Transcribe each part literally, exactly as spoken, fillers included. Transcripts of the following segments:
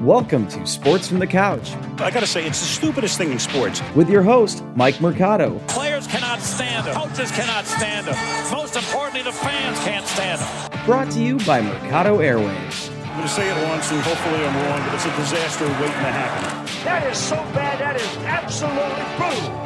Welcome to Sports from the Couch. I gotta say, it's the stupidest thing in sports. With your host, Mike Mercado. Players cannot stand him. Coaches cannot stand him. Most importantly, the fans can't stand him. Brought to you by Mercado Airwaves. I'm gonna say it once, and hopefully I'm wrong, but it's a disaster waiting to happen. That is so bad, that is absolutely brutal.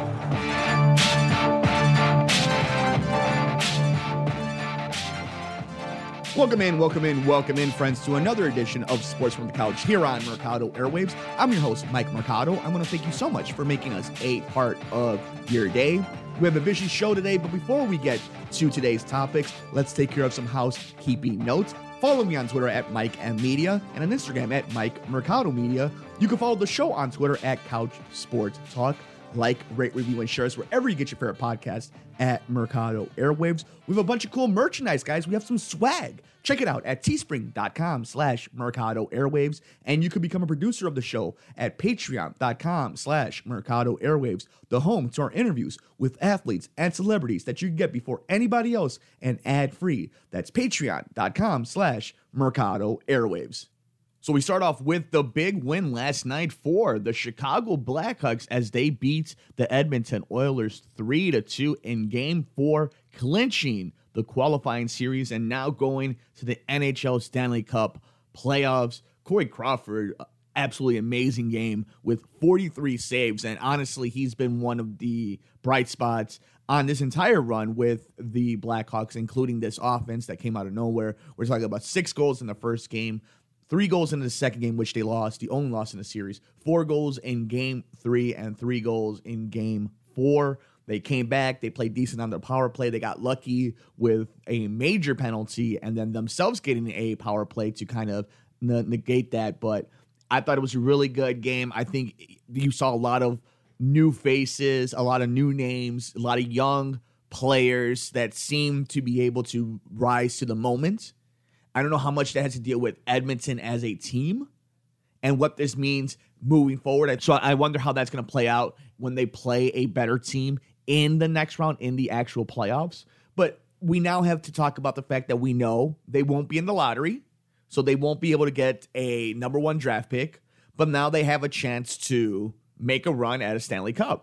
Welcome in, welcome in, welcome in, friends, to another edition of Sports from the Couch here on Mercado Airwaves. I'm your host, Mike Mercado. I want to thank you so much for making us a part of your day. We have a busy show today, but before we get to today's topics, let's take care of some housekeeping notes. Follow me on Twitter at Mike M Media and on Instagram at Mike Mercado Media. You can follow the show on Twitter at Couch Sports Talk. Like, rate, review, and share us wherever you get your favorite podcast at Mercado Airwaves. We have a bunch of cool merchandise, guys. We have some swag. Check it out at teespring.com slash Mercado Airwaves. And you can become a producer of the show at patreon.com slash Mercado Airwaves, the home to our interviews with athletes and celebrities that you can get before anybody else and ad-free. That's patreon.com slash Mercado Airwaves. So we start off with the big win last night for the Chicago Blackhawks as they beat the Edmonton Oilers three to two in game four, clinching the qualifying series and now going to the N H L Stanley Cup playoffs. Corey Crawford, absolutely amazing game with forty-three saves, and honestly, he's been one of the bright spots on this entire run with the Blackhawks, including this offense that came out of nowhere. We're talking about six goals in the first game, three goals in the second game, which they lost, the only loss in the series, four goals in game three, and three goals in game four. They came back, they played decent on their power play, they got lucky with a major penalty, and then themselves getting a power play to kind of ne- negate that, but I thought it was a really good game. I think you saw a lot of new faces, a lot of new names, a lot of young players that seem to be able to rise to the moment. I don't know how much that has to deal with Edmonton as a team and what this means moving forward. So I wonder how that's going to play out when they play a better team in the next round in the actual playoffs. But we now have to talk about the fact that we know they won't be in the lottery, so they won't be able to get a number one draft pick, but now they have a chance to make a run at a Stanley Cup.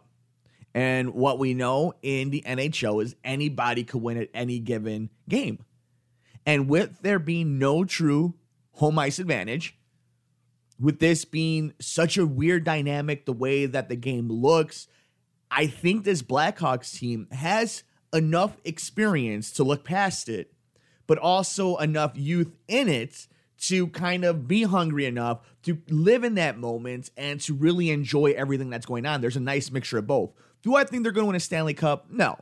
And what we know in the N H L is anybody could win at any given game. And with there being no true home ice advantage, with this being such a weird dynamic, the way that the game looks, I think this Blackhawks team has enough experience to look past it, but also enough youth in it to kind of be hungry enough to live in that moment and to really enjoy everything that's going on. There's a nice mixture of both. Do I think they're going to win a Stanley Cup? No.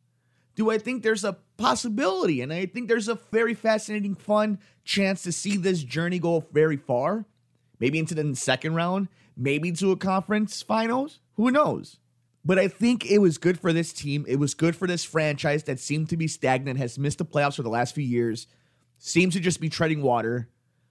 Do I think there's a possibility? And I think there's a very fascinating, fun chance to see this journey go very far. Maybe into the second round, maybe to a conference finals. Who knows? But I think it was good for this team. It was good for this franchise that seemed to be stagnant, has missed the playoffs for the last few years, seems to just be treading water,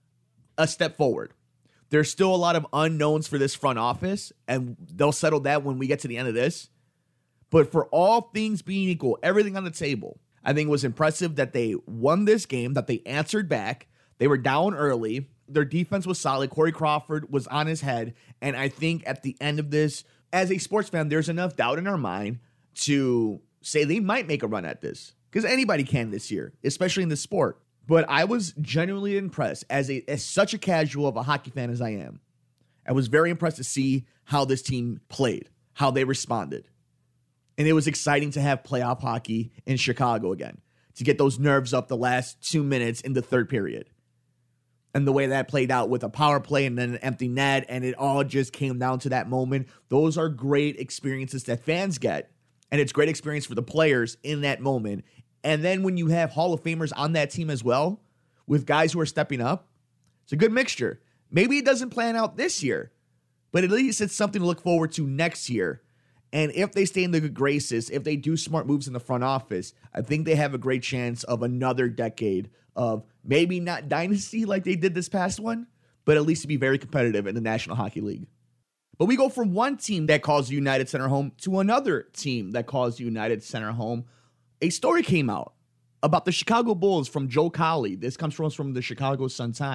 a step forward. There's still a lot of unknowns for this front office, and they'll settle that when we get to the end of this. But for all things being equal, everything on the table, I think it was impressive that they won this game, that they answered back. They were down early. Their defense was solid. Corey Crawford was on his head. And I think at the end of this, as a sports fan, there's enough doubt in our mind to say they might make a run at this. Because anybody can this year, especially in this sport. But I was genuinely impressed as a as such a casual of a hockey fan as I am. I was very impressed to see how this team played, how they responded. And it was exciting to have playoff hockey in Chicago again, to get those nerves up the last two minutes in the third period. And the way that played out with a power play and then an empty net, and it all just came down to that moment. Those are great experiences that fans get, and it's great experience for the players in that moment. And then when you have Hall of Famers on that team as well, with guys who are stepping up, it's a good mixture. Maybe it doesn't plan out this year, but at least it's something to look forward to next year. And if they stay in the good graces, if they do smart moves in the front office, I think they have a great chance of another decade of maybe not dynasty like they did this past one, but at least to be very competitive in the National Hockey League. But we go from one team that calls United Center home to another team that calls United Center home. A story came out about the Chicago Bulls from Joe Cowley. This comes from us from the Chicago Sun-Times.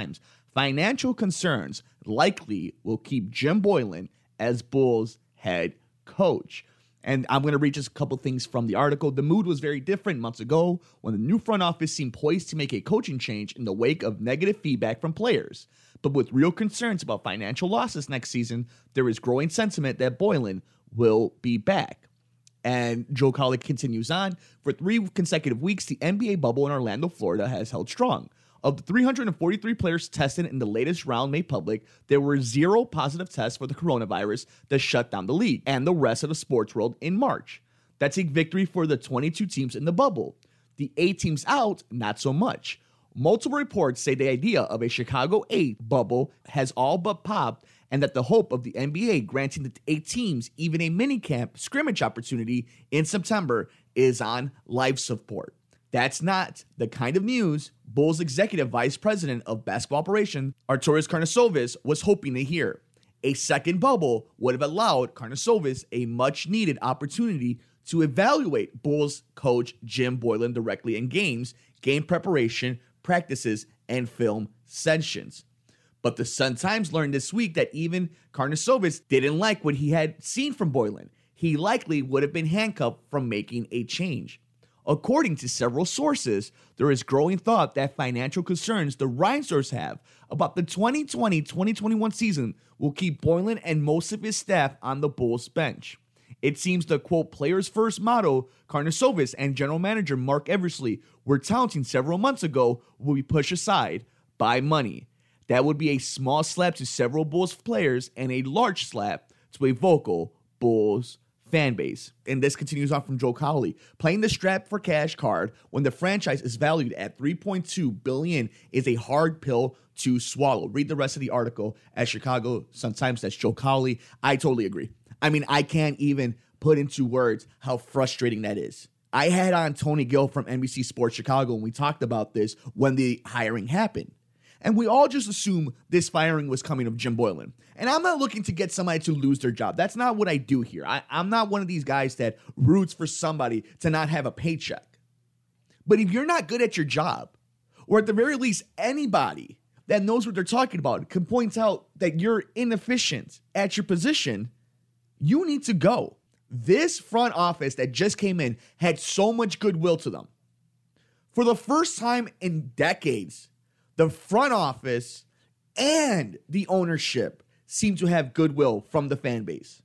financial concerns likely will keep Jim Boylen as Bulls head coach. And I'm going to read just a couple things from the article. The mood was very different months ago when the new front office seemed poised to make a coaching change in the wake of negative feedback from players. But with real concerns about financial losses next season, there is growing sentiment that Boylen will be back. And Joe Cowley continues on. For three consecutive weeks, the N B A bubble in Orlando, Florida has held strong. Of the three hundred forty-three players tested in the latest round made public, there were zero positive tests for the coronavirus that shut down the league and the rest of the sports world in March. That's a victory for the twenty-two teams in the bubble. The eight teams out, not so much. Multiple reports say the idea of a Chicago eight bubble has all but popped, and that the hope of the N B A granting the eight teams even a minicamp scrimmage opportunity in September is on life support. That's not the kind of news Bulls executive vice president of basketball operations, Arturas Karnisovas, was hoping to hear. A second bubble would have allowed Karnisovas a much-needed opportunity to evaluate Bulls coach Jim Boylen directly in games, game preparation, practices, and film sessions. But the Sun-Times learned this week that even Karnisovas didn't like what he had seen from Boylen. He likely would have been handcuffed from making a change. According to several sources, there is growing thought that financial concerns the Reinsdorfs have about the twenty twenty twenty twenty-one season will keep Boylen and most of his staff on the Bulls bench. It seems the, quote, players first motto Karnisovas and general manager Mark Eversley were touting several months ago will be pushed aside by money. That would be a small slap to several Bulls players and a large slap to a vocal Bulls fan base. And this continues on from Joe Cowley. Playing the strap for cash card when the franchise is valued at three point two billion dollars is a hard pill to swallow. Read the rest of the article at Chicago Sun-Times. That's Joe Cowley. I totally agree. I mean, I can't even put into words how frustrating that is. I had on Tony Gill from N B C Sports Chicago and we talked about this when the hiring happened. And we all just assume this firing was coming of Jim Boylen. And I'm not looking to get somebody to lose their job. That's not what I do here. I, I'm not one of these guys that roots for somebody to not have a paycheck. But if you're not good at your job, or at the very least anybody that knows what they're talking about can point out that you're inefficient at your position, you need to go. This front office that just came in had so much goodwill to them. For the first time in decades, the front office and the ownership seem to have goodwill from the fan base.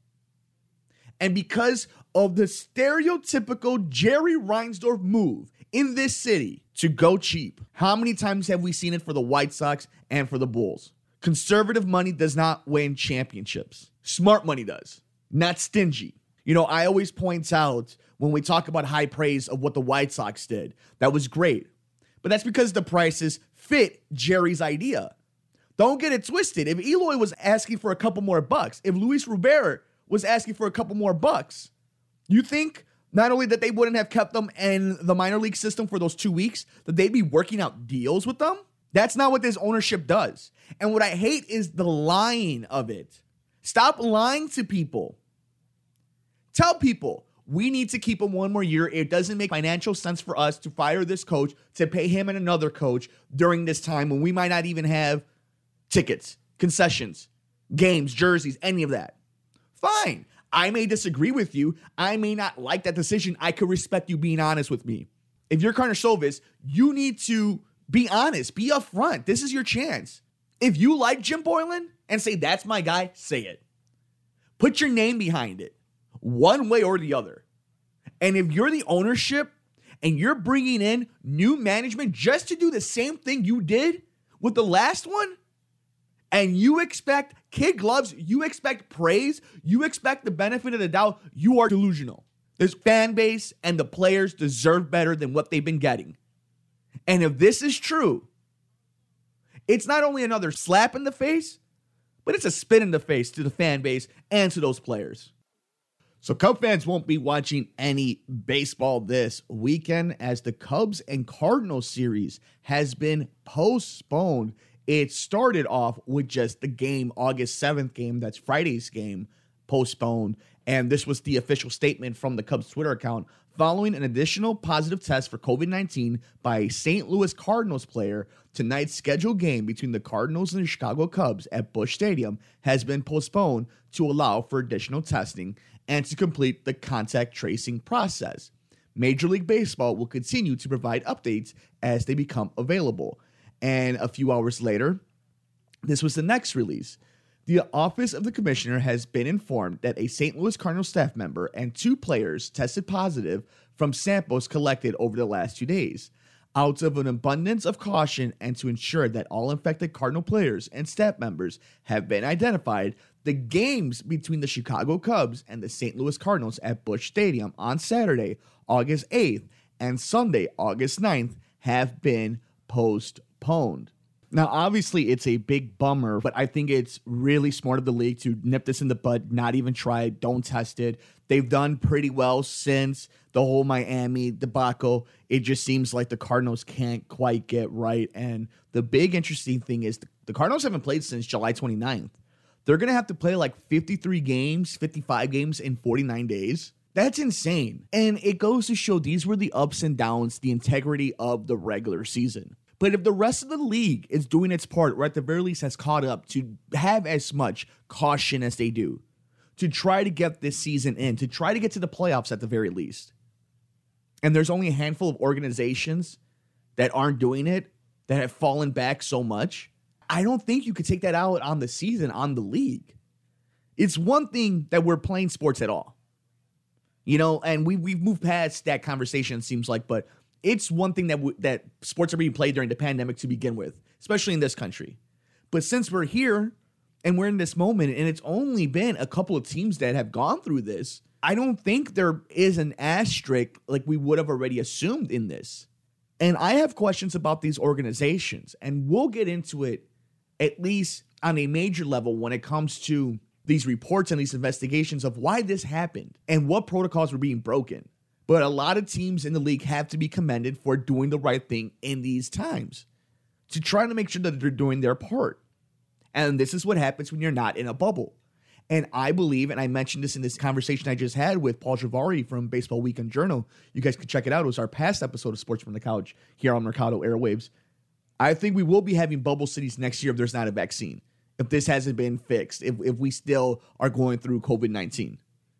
And because of the stereotypical Jerry Reinsdorf move in this city to go cheap, how many times have we seen it for the White Sox and for the Bulls? Conservative money does not win championships. Smart money does, not stingy. You know, I always point out when we talk about high praise of what the White Sox did, that was great. But that's because the prices fit Jerry's idea. Don't get it twisted. If Eloy was asking for a couple more bucks, if Luis Robert was asking for a couple more bucks, you think not only that they wouldn't have kept them in the minor league system for those two weeks, that they'd be working out deals with them? That's not what this ownership does. And what I hate is the lying of it. Stop lying to people. Tell people, we need to keep him one more year. It doesn't make financial sense for us to fire this coach, to pay him and another coach during this time when we might not even have tickets, concessions, games, jerseys, any of that. Fine. I may disagree with you. I may not like that decision. I could respect you being honest with me. If you're Karnisovas, you need to be honest. Be upfront. This is your chance. If you like Jim Boylen and say, that's my guy, say it. Put your name behind it. One way or the other. And if you're the ownership and you're bringing in new management just to do the same thing you did with the last one, and you expect kid gloves, you expect praise, you expect the benefit of the doubt, you are delusional. This fan base and the players deserve better than what they've been getting. And if this is true, it's not only another slap in the face, but it's a spit in the face to the fan base and to those players. So Cub fans won't be watching any baseball this weekend as the Cubs and Cardinals series has been postponed. It started off with just the game, August seventh game, that's Friday's game, postponed. And this was the official statement from the Cubs Twitter account following an additional positive test for covid nineteen by a Saint Louis Cardinals player. Tonight's scheduled game between the Cardinals and the Chicago Cubs at Busch Stadium has been postponed to allow for additional testing and to complete the contact tracing process. Major League Baseball will continue to provide updates as they become available. And a few hours later, this was the next release. The office of the commissioner has been informed that a Saint Louis Cardinals staff member and two players tested positive from samples collected over the last two days. Out of an abundance of caution and to ensure that all infected Cardinal players and staff members have been identified, the games between the Chicago Cubs and the Saint Louis Cardinals at Busch Stadium on Saturday, August eighth, and Sunday, August ninth, have been postponed. Now, obviously, it's a big bummer, but I think it's really smart of the league to nip this in the bud, not even try it, don't test it. They've done pretty well since the whole Miami debacle. It just seems like the Cardinals can't quite get right. And the big interesting thing is the Cardinals haven't played since July twenty-ninth. They're going to have to play like fifty-three games, fifty-five games in forty-nine days. That's insane. And it goes to show these were the ups and downs, the integrity of the regular season. But if the rest of the league is doing its part, or at the very least has caught up to have as much caution as they do, to try to get this season in, to try to get to the playoffs at the very least, and there's only a handful of organizations that aren't doing it, that have fallen back so much, I don't think you could take that out on the season, on the league. It's one thing that we're playing sports at all. You know, and we, we've moved past that conversation, it seems like, but it's one thing that w- that sports are being played during the pandemic to begin with, especially in this country. But since we're here and we're in this moment, and it's only been a couple of teams that have gone through this, I don't think there is an asterisk like we would have already assumed in this. And I have questions about these organizations, and we'll get into it at least on a major level when it comes to these reports and these investigations of why this happened and what protocols were being broken. But a lot of teams in the league have to be commended for doing the right thing in these times, to try to make sure that they're doing their part. And this is what happens when you're not in a bubble. And I believe, and I mentioned this in this conversation I just had with Paul Javari from Baseball Weekend Journal. You guys can check it out. It was our past episode of Sports from the Couch here on Mercado Airwaves. I think we will be having bubble cities next year if there's not a vaccine, if this hasn't been fixed, if, if we still are going through covid nineteen.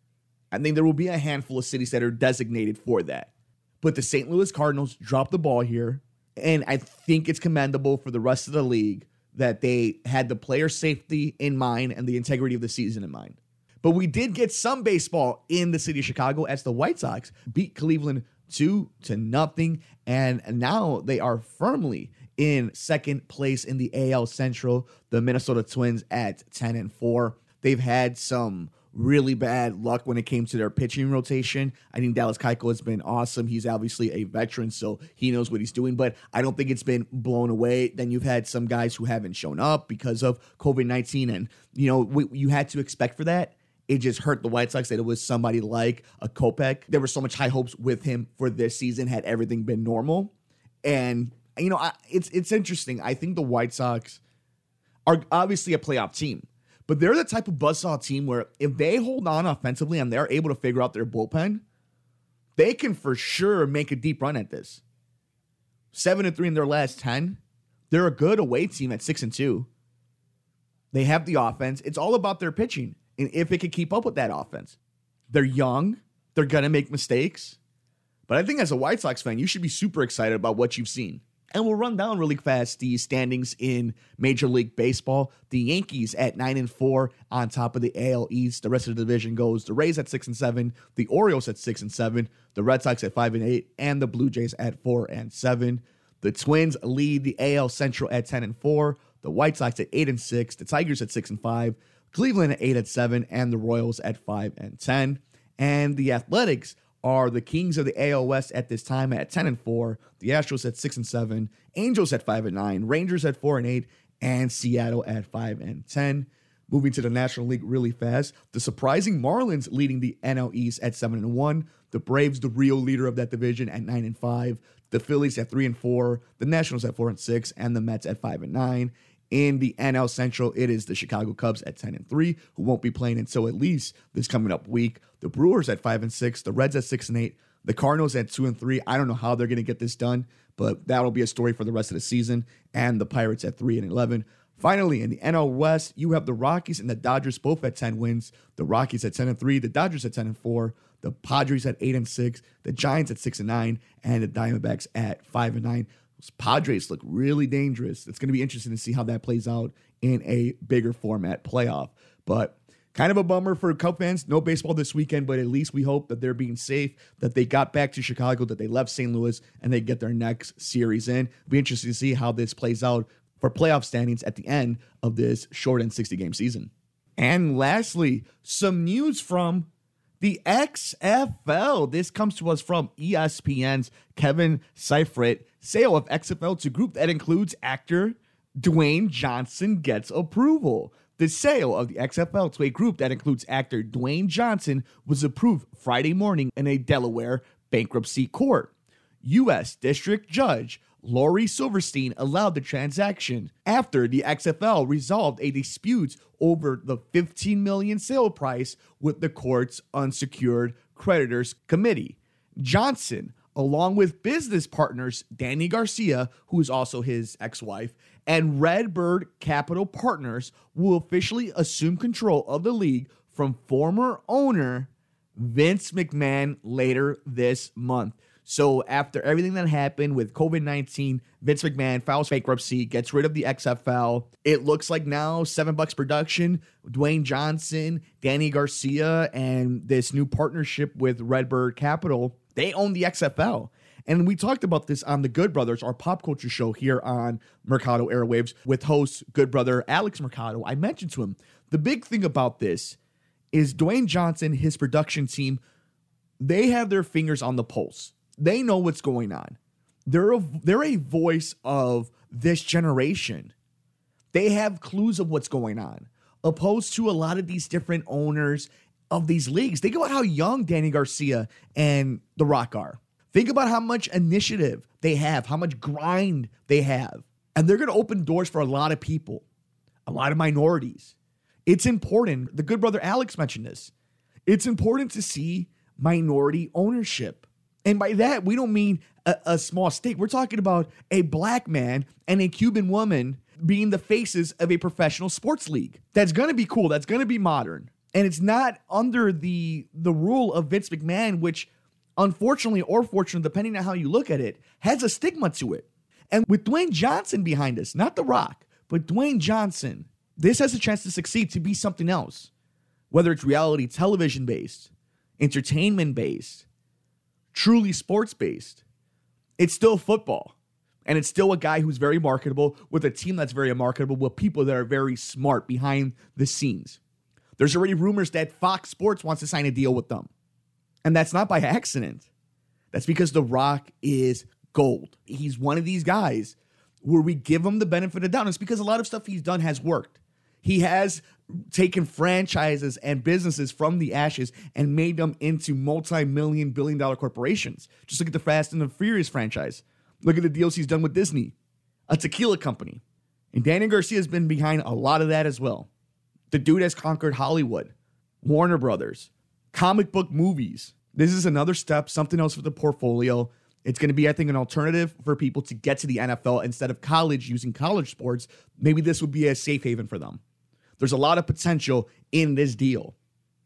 I think there will be a handful of cities that are designated for that. But the Saint Louis Cardinals dropped the ball here, and I think it's commendable for the rest of the league that they had the player safety in mind and the integrity of the season in mind. But we did get some baseball in the city of Chicago as the White Sox beat Cleveland two to nothing, and now they are firmly in second place in the A L Central. The Minnesota Twins at ten and four. They've had some really bad luck when it came to their pitching rotation. I think Dallas Keuchel has been awesome. He's obviously a veteran, so he knows what he's doing, but I don't think it's been blown away. Then you've had some guys who haven't shown up because of covid nineteen, and you know we, you had to expect for that. It just hurt the White Sox that it was somebody like a Kopech. There were so much high hopes with him for this season had everything been normal. And, you know, I, it's it's interesting. I think the White Sox are obviously a playoff team, but they're the type of buzzsaw team where if they hold on offensively and they're able to figure out their bullpen, they can for sure make a deep run at this. Seven and three in their last ten. They're a good away team at six and two. They have the offense. It's all about their pitching and if it can keep up with that offense. They're young. They're going to make mistakes. But I think as a White Sox fan, you should be super excited about what you've seen. And we'll run down really fast the standings in Major League Baseball. The Yankees at nine and four on top of the A L East. The rest of the division goes the Rays at six and seven, the Orioles at six and seven, the Red Sox at five and eight, and the Blue Jays at four and seven. The Twins lead the A L Central at ten and four, the White Sox at eight and six, the Tigers at six and five, Cleveland at eight and seven, and the Royals at five and ten. And the Athletics are the kings of the A L West at this time at ten and four, the Astros at six and seven, Angels at five and nine, Rangers at four and eight, and Seattle at five and ten. Moving to the National League really fast, the surprising Marlins leading the N L East at seven and one, the Braves the real leader of that division at nine and five, the Phillies at three and four, the Nationals at four and six, and the Mets at five and nine. In the N L Central, it is the Chicago Cubs at ten and three, who won't be playing until at least this coming up week. The Brewers at five and six, the Reds at six and eight, The Cardinals at two and three. I don't know how they're going to get this done, but that'll be a story for the rest of the season. And the Pirates at three and eleven. Finally, in the N L West, you have the Rockies and the Dodgers both at ten wins. The Rockies at ten and three, the Dodgers at ten and four, the Padres at eight and six, the Giants at six and nine, and the Diamondbacks at five and nine. Those Padres look really dangerous. It's going to be interesting to see how that plays out in a bigger format playoff. But kind of a bummer for Cub fans. No baseball this weekend, but at least we hope that they're being safe, that they got back to Chicago, that they left Saint Louis, and they get their next series in. It'll be interesting to see how this plays out for playoff standings at the end of this shortened sixty-game season. And lastly, some news from the X F L. This comes to us from E S P N's Kevin Seifert. Sale of X F L to group that includes actor Dwayne Johnson gets approval. The sale of the X F L to a group that includes actor Dwayne Johnson was approved Friday morning in a Delaware bankruptcy court. U S District Judge Lori Silverstein allowed the transaction after the X F L resolved a dispute over the fifteen million dollars sale price with the court's unsecured creditors committee. Johnson, along with business partners Danny Garcia, who is also his ex-wife, and Redbird Capital Partners, will officially assume control of the league from former owner Vince McMahon later this month. So after everything that happened with covid nineteen, Vince McMahon files bankruptcy, gets rid of the X F L. It looks like now Seven Bucks Production, Dwayne Johnson, Danny Garcia, and this new partnership with Redbird Capital, they own the X F L. And we talked about this on the Good Brothers, our pop culture show here on Mercado Airwaves with host Good Brother Alex Mercado. I mentioned to him, the big thing about this is Dwayne Johnson, his production team, they have their fingers on the pulse. They know what's going on. They're a, they're a voice of this generation. They have clues of what's going on, opposed to a lot of these different owners of these leagues. Think about how young Danny Garcia and The Rock are. Think about how much initiative they have, how much grind they have. And they're going to open doors for a lot of people, a lot of minorities. It's important. The Good Brother Alex mentioned this. It's important to see minority ownership. And by that, we don't mean a, a small stake. We're talking about a black man and a Cuban woman being the faces of a professional sports league. That's going to be cool. That's going to be modern. And it's not under the, the rule of Vince McMahon, which unfortunately or fortunately, depending on how you look at it, has a stigma to it. And with Dwayne Johnson behind us, not The Rock, but Dwayne Johnson, this has a chance to succeed, to be something else. Whether it's reality television-based, entertainment-based, truly sports-based, it's still football. And it's still a guy who's very marketable with a team that's very marketable with people that are very smart behind the scenes. There's already rumors that Fox Sports wants to sign a deal with them. And that's not by accident. That's because The Rock is gold. He's one of these guys where we give him the benefit of the doubt. It's because a lot of stuff he's done has worked. He has taken franchises and businesses from the ashes and made them into multi-million, billion dollar corporations. Just look at the Fast and the Furious franchise. Look at the deals he's done with Disney, a tequila company. And Danny Garcia has been behind a lot of that as well. The dude has conquered Hollywood, Warner Brothers, comic book movies. This is another step, something else for the portfolio. It's going to be, I think, an alternative for people to get to the N F L instead of college, using college sports. Maybe this would be a safe haven for them. There's a lot of potential in this deal.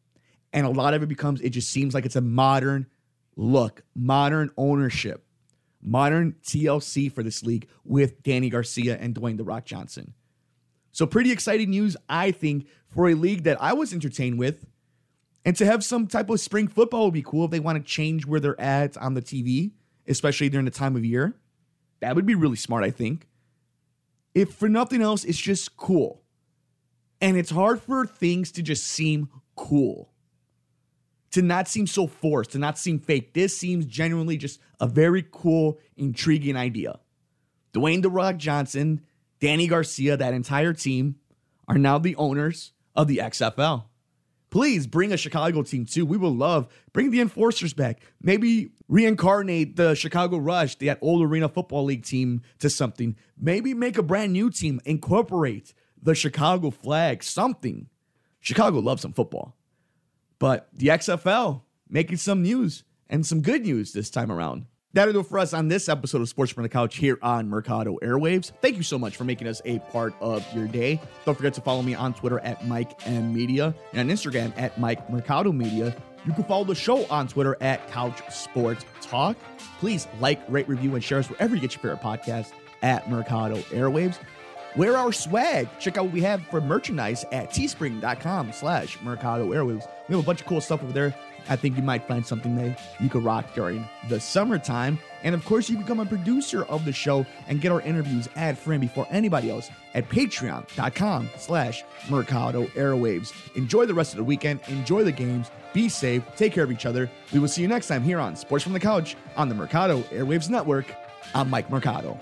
And a lot of it becomes, it just seems like it's a modern look, modern ownership, modern T L C for this league with Danny Garcia and Dwayne The Rock Johnson. So pretty exciting news, I think, for a league that I was entertained with. And to have some type of spring football would be cool if they want to change where they're at on the T V, especially during the time of year. That would be really smart, I think. If for nothing else, it's just cool. And it's hard for things to just seem cool, to not seem so forced, to not seem fake. This seems genuinely just a very cool, intriguing idea. Dwayne The Rock Johnson, Danny Garcia, that entire team are now the owners of the X F L. Please bring a Chicago team too. We will love, bring the Enforcers back. Maybe reincarnate the Chicago Rush, that old Arena Football League team, to something. Maybe make a brand new team, incorporate the Chicago flag, something. Chicago loves some football. But the X F L making some news. and some good news this time around. That'll do it for us on this episode of Sports from the Couch here on Mercado Airwaves. Thank you so much for making us a part of your day. Don't forget to follow me on Twitter at Mike M Media and on Instagram at Mike Mercado Media. You can follow the show on Twitter at Couch Sports Talk. Please like, rate, review, and share us wherever you get your favorite podcast at Mercado Airwaves. Wear our swag. Check out what we have for merchandise at teespring.com slash Mercado Airwaves. We have a bunch of cool stuff over there. I think you might find something that you could rock during the summertime. And of course, you can become a producer of the show and get our interviews ad-free before anybody else at patreon.com slash Mercado Airwaves. Enjoy the rest of the weekend. Enjoy the games. Be safe. Take care of each other. We will see you next time here on Sports from the Couch on the Mercado Airwaves Network. I'm Mike Mercado.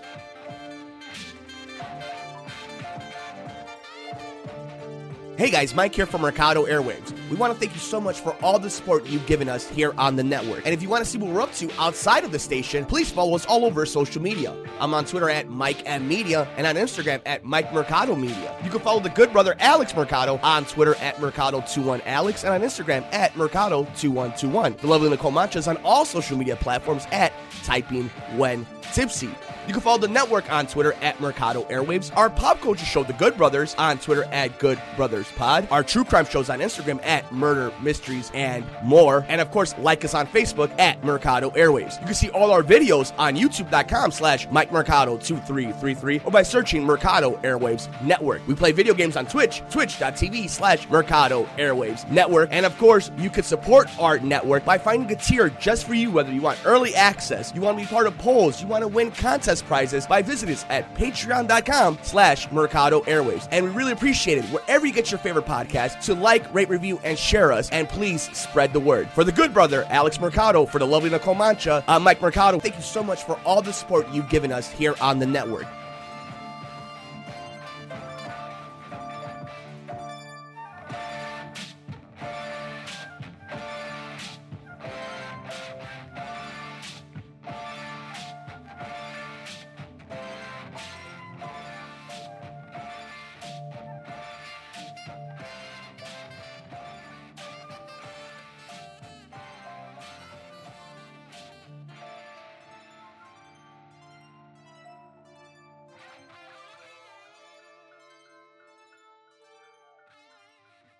Hey guys, Mike here from Mercado Airwaves. We want to thank you so much for all the support you've given us here on the network. And if you want to see what we're up to outside of the station, please follow us all over social media. I'm on Twitter at Mike M Media and on Instagram at Mike Mercado Media. You can follow the good brother Alex Mercado on Twitter at Mercado twenty-one Alex and on Instagram at Mercado twenty-one twenty-one. The lovely Nicole Mancha is on all social media platforms at Typing When Tipsy. You can follow the network on Twitter at Mercado Airwaves, our pop culture show, The Good Brothers, on Twitter at Good Brothers Pod, our true crime shows on Instagram at Murder, Mysteries, and More, and of course, like us on Facebook at Mercado Airwaves. You can see all our videos on youtube.com slash Mike Mercado two three three three or by searching Mercado Airwaves Network. We play video games on Twitch, twitch.tv slash Mercado Airwaves Network, and of course, you can support our network by finding a tier just for you, whether you want early access, you want to be part of polls, you want to win contests, prizes, by visiting us at patreon.com slash Mercado Airwaves. And we really appreciate it wherever you get your favorite podcast to like, rate, review, and share us, and please spread the word. For the good brother, Alex Mercado, for the lovely Nicole Mancha, I'm Mike Mercado. Thank you so much for all the support you've given us here on the network.